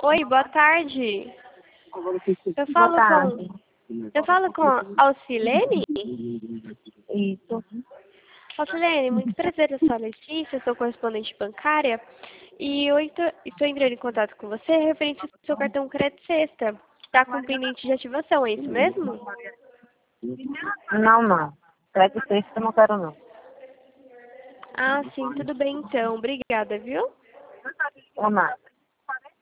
Oi, boa tarde. Eu Boa falo tarde. eu falo com a Alcilene? Isso. Alcilene, muito prazer, eu sou a Letícia, sou correspondente bancária e eu estou entrando em contato com você referente ao seu cartão Crédito Sexta, que está com pendente de ativação, é isso mesmo? Não. Crédito sexta eu não quero não. Ah, sim, tudo bem então. Obrigada, viu? Ou não.